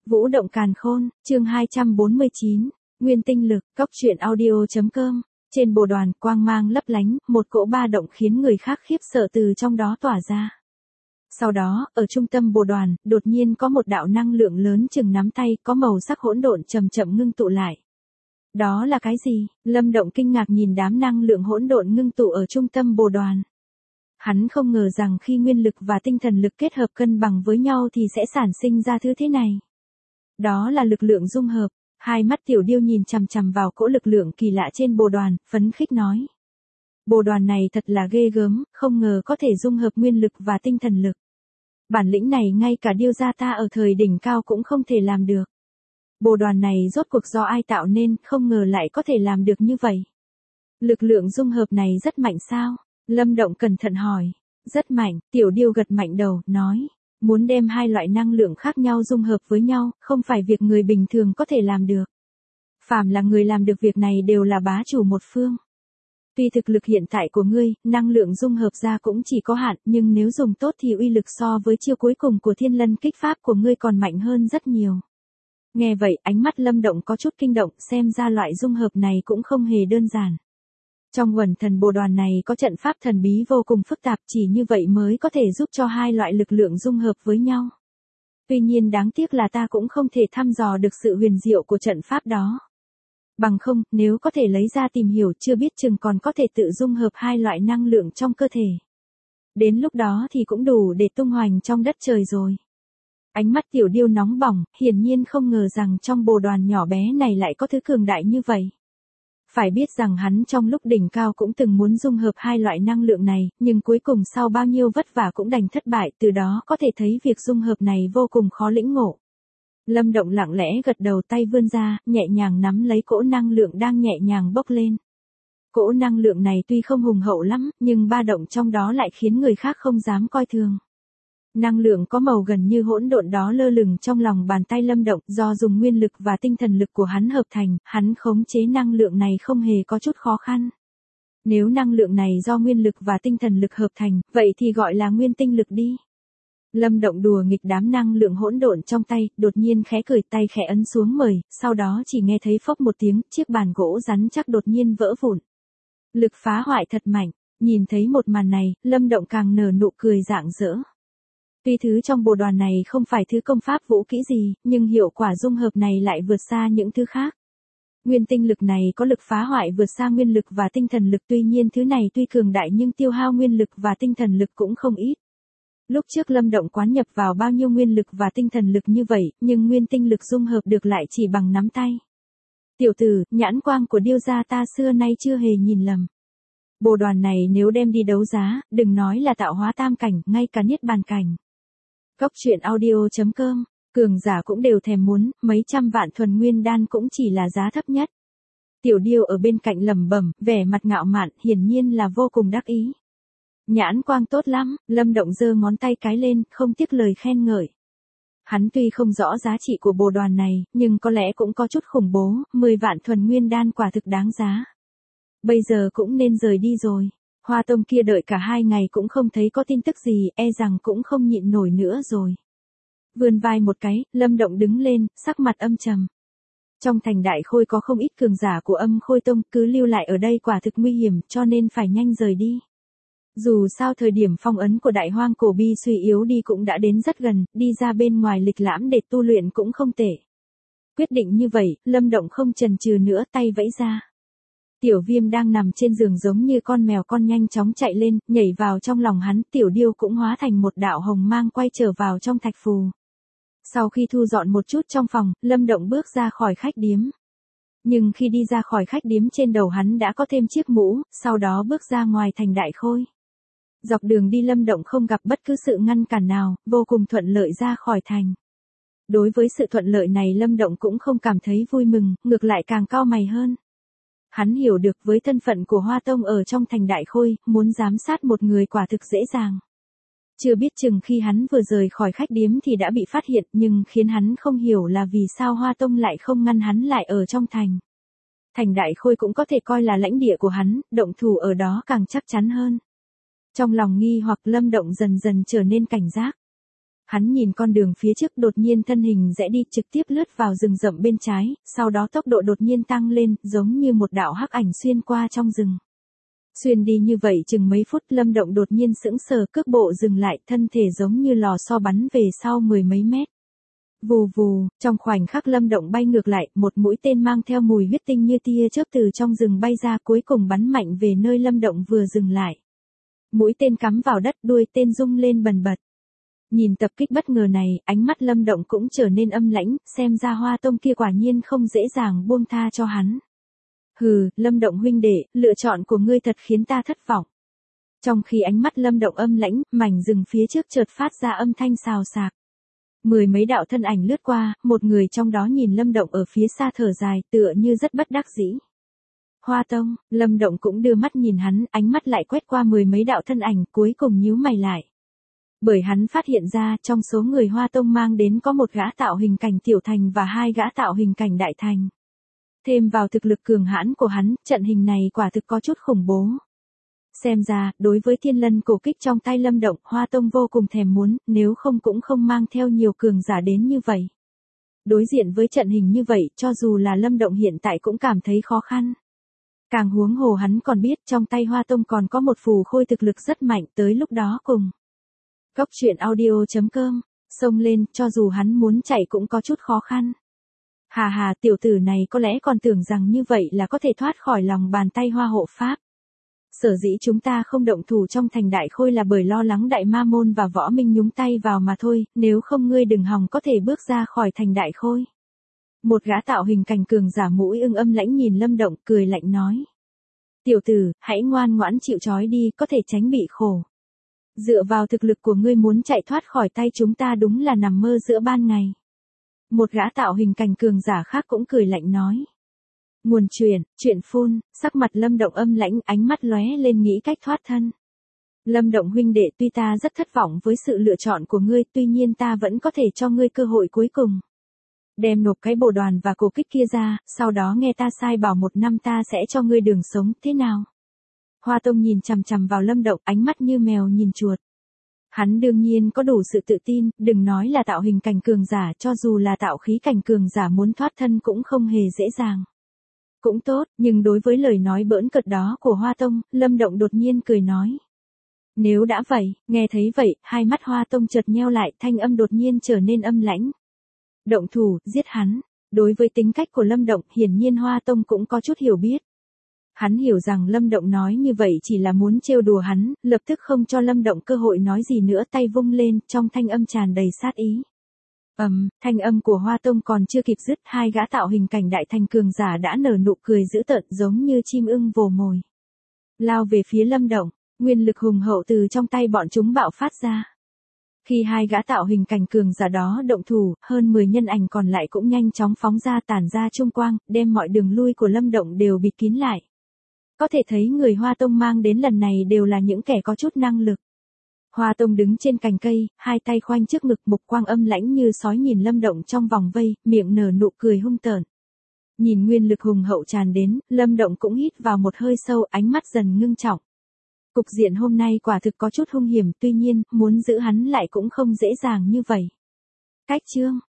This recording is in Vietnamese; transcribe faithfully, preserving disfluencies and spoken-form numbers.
Vũ động càn khôn, chương hai trăm bốn mươi chín, Nguyên tinh lực, góc truyện audio.com. Trên bồ đoàn, quang mang lấp lánh, một cỗ ba động khiến người khác khiếp sợ từ trong đó tỏa ra. Sau đó, ở trung tâm bồ đoàn, đột nhiên có một đạo năng lượng lớn chừng nắm tay, có màu sắc hỗn độn chậm chậm ngưng tụ lại. Đó là cái gì? Lâm Động kinh ngạc nhìn đám năng lượng hỗn độn ngưng tụ ở trung tâm bồ đoàn. Hắn không ngờ rằng khi nguyên lực và tinh thần lực kết hợp cân bằng với nhau thì sẽ sản sinh ra thứ thế này. Đó là lực lượng dung hợp. Hai mắt Tiểu Điêu nhìn chằm chằm vào cỗ lực lượng kỳ lạ trên bồ đoàn, phấn khích nói. Bồ đoàn này thật là ghê gớm, không ngờ có thể dung hợp nguyên lực và tinh thần lực. Bản lĩnh này ngay cả Điêu gia ta ở thời đỉnh cao cũng không thể làm được. Bồ đoàn này rốt cuộc do ai tạo nên, không ngờ lại có thể làm được như vậy. Lực lượng dung hợp này rất mạnh sao? Lâm Động cẩn thận hỏi. Rất mạnh, Tiểu Điêu gật mạnh đầu, nói. Muốn đem hai loại năng lượng khác nhau dung hợp với nhau, không phải việc người bình thường có thể làm được. Phàm là người làm được việc này đều là bá chủ một phương. Tuy thực lực hiện tại của ngươi, năng lượng dung hợp ra cũng chỉ có hạn, nhưng nếu dùng tốt thì uy lực so với chiêu cuối cùng của Thiên Lân kích pháp của ngươi còn mạnh hơn rất nhiều. Nghe vậy, ánh mắt Lâm Động có chút kinh động, xem ra loại dung hợp này cũng không hề đơn giản. Trong quần thần bồ đoàn này có trận pháp thần bí vô cùng phức tạp, chỉ như vậy mới có thể giúp cho hai loại lực lượng dung hợp với nhau. Tuy nhiên đáng tiếc là ta cũng không thể thăm dò được sự huyền diệu của trận pháp đó. Bằng không, nếu có thể lấy ra tìm hiểu chưa biết chừng còn có thể tự dung hợp hai loại năng lượng trong cơ thể. Đến lúc đó thì cũng đủ để tung hoành trong đất trời rồi. Ánh mắt Tiểu Điêu nóng bỏng, hiển nhiên không ngờ rằng trong bồ đoàn nhỏ bé này lại có thứ cường đại như vậy. Phải biết rằng hắn trong lúc đỉnh cao cũng từng muốn dung hợp hai loại năng lượng này, nhưng cuối cùng sau bao nhiêu vất vả cũng đành thất bại, từ đó có thể thấy việc dung hợp này vô cùng khó lĩnh ngộ. Lâm Động lặng lẽ gật đầu, tay vươn ra, nhẹ nhàng nắm lấy cỗ năng lượng đang nhẹ nhàng bốc lên. Cỗ năng lượng này tuy không hùng hậu lắm, nhưng ba động trong đó lại khiến người khác không dám coi thường. Năng lượng có màu gần như hỗn độn đó lơ lửng trong lòng bàn tay Lâm Động, do dùng nguyên lực và tinh thần lực của hắn hợp thành, hắn khống chế năng lượng này không hề có chút khó khăn. Nếu năng lượng này do nguyên lực và tinh thần lực hợp thành, vậy thì gọi là nguyên tinh lực đi. Lâm Động đùa nghịch đám năng lượng hỗn độn trong tay, đột nhiên khẽ cười, tay khẽ ấn xuống mời, sau đó chỉ nghe thấy phốc một tiếng, chiếc bàn gỗ rắn chắc đột nhiên vỡ vụn. Lực phá hoại thật mạnh, nhìn thấy một màn này, Lâm Động càng nở nụ cười rạng rỡ. Tuy thứ trong bồ đoàn này không phải thứ công pháp vũ kỹ gì, nhưng hiệu quả dung hợp này lại vượt xa những thứ khác. Nguyên tinh lực này có lực phá hoại vượt xa nguyên lực và tinh thần lực, tuy nhiên thứ này tuy cường đại nhưng tiêu hao nguyên lực và tinh thần lực cũng không ít. Lúc trước Lâm Động quán nhập vào bao nhiêu nguyên lực và tinh thần lực như vậy, nhưng nguyên tinh lực dung hợp được lại chỉ bằng nắm tay. Tiểu tử, nhãn quang của Điêu gia ta xưa nay chưa hề nhìn lầm. Bồ đoàn này nếu đem đi đấu giá, đừng nói là tạo hóa tam cảnh, ngay cả niết bàn cảnh. Góc truyện audio.com, cường giả cũng đều thèm muốn, mấy trăm vạn thuần nguyên đan cũng chỉ là giá thấp nhất. Tiểu Điêu ở bên cạnh lẩm bẩm, vẻ mặt ngạo mạn, hiển nhiên là vô cùng đắc ý. Nhãn quang tốt lắm, Lâm Động giơ ngón tay cái lên, không tiếc lời khen ngợi. Hắn tuy không rõ giá trị của bồ đoàn này, nhưng có lẽ cũng có chút khủng bố, mười vạn thuần nguyên đan quả thực đáng giá. Bây giờ cũng nên rời đi rồi. Hoa Tông kia đợi cả hai ngày cũng không thấy có tin tức gì, e rằng cũng không nhịn nổi nữa rồi. Vươn vai một cái, Lâm Động đứng lên, sắc mặt âm trầm. Trong thành Đại Khôi có không ít cường giả của Âm Khôi Tông, cứ lưu lại ở đây quả thực nguy hiểm, cho nên phải nhanh rời đi. Dù sao thời điểm phong ấn của Đại Hoang Cổ Bi suy yếu đi cũng đã đến rất gần, đi ra bên ngoài lịch lãm để tu luyện cũng không tệ. Quyết định như vậy, Lâm Động không chần chừ nữa, tay vẫy ra. Tiểu Viêm đang nằm trên giường giống như con mèo con nhanh chóng chạy lên, nhảy vào trong lòng hắn, Tiểu Điêu cũng hóa thành một đạo hồng mang quay trở vào trong thạch phù. Sau khi thu dọn một chút trong phòng, Lâm Động bước ra khỏi khách điếm. Nhưng khi đi ra khỏi khách điếm trên đầu hắn đã có thêm chiếc mũ, sau đó bước ra ngoài thành Đại Khôi. Dọc đường đi Lâm Động không gặp bất cứ sự ngăn cản nào, vô cùng thuận lợi ra khỏi thành. Đối với sự thuận lợi này Lâm Động cũng không cảm thấy vui mừng, ngược lại càng cau mày hơn. Hắn hiểu được với thân phận của Hoa Tông ở trong thành Đại Khôi, muốn giám sát một người quả thực dễ dàng. Chưa biết chừng khi hắn vừa rời khỏi khách điếm thì đã bị phát hiện, nhưng khiến hắn không hiểu là vì sao Hoa Tông lại không ngăn hắn lại ở trong thành. Thành Đại Khôi cũng có thể coi là lãnh địa của hắn, động thủ ở đó càng chắc chắn hơn. Trong lòng nghi hoặc Lâm Động dần dần trở nên cảnh giác. Hắn nhìn con đường phía trước đột nhiên thân hình rẽ đi trực tiếp lướt vào rừng rậm bên trái, sau đó tốc độ đột nhiên tăng lên, giống như một đạo hắc ảnh xuyên qua trong rừng. Xuyên đi như vậy chừng mấy phút Lâm Động đột nhiên sững sờ cước bộ dừng lại thân thể giống như lò xo bắn về sau mười mấy mét. Vù vù, trong khoảnh khắc Lâm Động bay ngược lại, một mũi tên mang theo mùi huyết tinh như tia chớp từ trong rừng bay ra cuối cùng bắn mạnh về nơi Lâm Động vừa dừng lại. Mũi tên cắm vào đất đuôi tên rung lên bần bật. Nhìn tập kích bất ngờ này, ánh mắt Lâm Động cũng trở nên âm lãnh, xem ra Hoa Tông kia quả nhiên không dễ dàng buông tha cho hắn. Hừ, Lâm Động huynh đệ, lựa chọn của ngươi thật khiến ta thất vọng. Trong khi ánh mắt Lâm Động âm lãnh, mảnh rừng phía trước chợt phát ra âm thanh xào xạc. Mười mấy đạo thân ảnh lướt qua, một người trong đó nhìn Lâm Động ở phía xa thở dài, tựa như rất bất đắc dĩ. Hoa Tông, Lâm Động cũng đưa mắt nhìn hắn, ánh mắt lại quét qua mười mấy đạo thân ảnh, cuối cùng nhíu mày lại. Bởi hắn phát hiện ra trong số người Hoa Tông mang đến có một gã tạo hình cảnh tiểu thành và hai gã tạo hình cảnh đại thành. Thêm vào thực lực cường hãn của hắn, trận hình này quả thực có chút khủng bố. Xem ra, đối với thiên lân cổ kích trong tay Lâm Động, Hoa Tông vô cùng thèm muốn, nếu không cũng không mang theo nhiều cường giả đến như vậy. Đối diện với trận hình như vậy, cho dù là Lâm Động hiện tại cũng cảm thấy khó khăn. Càng huống hồ hắn còn biết trong tay Hoa Tông còn có một phù khôi thực lực rất mạnh tới lúc đó cùng. Góc truyện audio chấm com, xông lên, cho dù hắn muốn chạy cũng có chút khó khăn. Hà hà, tiểu tử này có lẽ còn tưởng rằng như vậy là có thể thoát khỏi lòng bàn tay Hoa hộ pháp. Sở dĩ chúng ta không động thủ trong thành Đại Khôi là bởi lo lắng Đại Ma Môn và Võ Minh nhúng tay vào mà thôi, nếu không ngươi đừng hòng có thể bước ra khỏi thành Đại Khôi. Một gã tạo hình cảnh cường giả mũi ưng âm lãnh nhìn Lâm Động cười lạnh nói. Tiểu tử, hãy ngoan ngoãn chịu trói đi, có thể tránh bị khổ. Dựa vào thực lực của ngươi muốn chạy thoát khỏi tay chúng ta đúng là nằm mơ giữa ban ngày. Một gã tạo hình cảnh cường giả khác cũng cười lạnh nói. Nguồn truyền, chuyện phun, sắc mặt Lâm Động âm lãnh, ánh mắt lóe lên nghĩ cách thoát thân. Lâm Động huynh đệ, tuy ta rất thất vọng với sự lựa chọn của ngươi, tuy nhiên ta vẫn có thể cho ngươi cơ hội cuối cùng. Đem nộp cái bồ đoàn và cổ kích kia ra, sau đó nghe ta sai bảo một năm ta sẽ cho ngươi đường sống, thế nào? Hoa Tông nhìn chằm chằm vào Lâm Động, ánh mắt như mèo nhìn chuột. Hắn đương nhiên có đủ sự tự tin, đừng nói là tạo hình cảnh cường giả, cho dù là tạo khí cảnh cường giả muốn thoát thân cũng không hề dễ dàng. Cũng tốt, nhưng đối với lời nói bỡn cợt đó của Hoa Tông, Lâm Động đột nhiên cười nói. Nếu đã vậy, nghe thấy vậy, hai mắt Hoa Tông chợt nheo lại, thanh âm đột nhiên trở nên âm lãnh. Động thủ, giết hắn. Đối với tính cách của Lâm Động, hiển nhiên Hoa Tông cũng có chút hiểu biết. Hắn hiểu rằng Lâm Động nói như vậy chỉ là muốn trêu đùa hắn, lập tức không cho Lâm Động cơ hội nói gì nữa, tay vung lên, trong thanh âm tràn đầy sát ý. Ầm, um, thanh âm của Hoa Tông còn chưa kịp dứt, hai gã tạo hình cảnh đại thành cường giả đã nở nụ cười dữ tợn giống như chim ưng vồ mồi. Lao về phía Lâm Động, nguyên lực hùng hậu từ trong tay bọn chúng bạo phát ra. Khi hai gã tạo hình cảnh cường giả đó động thủ, hơn mười nhân ảnh còn lại cũng nhanh chóng phóng ra tản ra trung quang, đem mọi đường lui của Lâm Động đều bịt kín lại. Có thể thấy người Hoa Tông mang đến lần này đều là những kẻ có chút năng lực. Hoa Tông đứng trên cành cây, hai tay khoanh trước ngực, mục quang âm lãnh như sói nhìn Lâm Động trong vòng vây, miệng nở nụ cười hung tợn. Nhìn nguyên lực hùng hậu tràn đến, Lâm Động cũng hít vào một hơi sâu, ánh mắt dần ngưng trọng. Cục diện hôm nay quả thực có chút hung hiểm, tuy nhiên, muốn giữ hắn lại cũng không dễ dàng như vậy. Cách chương